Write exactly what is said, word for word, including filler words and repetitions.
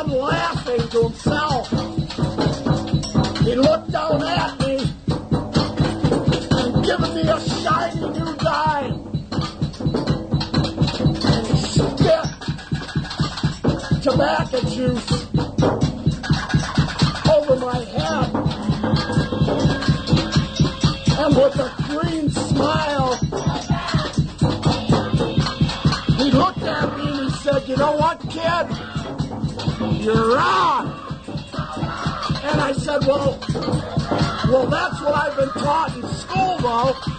on laughing to himself. He looked down at me and given me a shiny new dime. And he spit tobacco juice over my head. And with a green smile, he looked at me and he said, "You know what, kid? You're on." And I said, well, well, that's what I've been taught in school, though.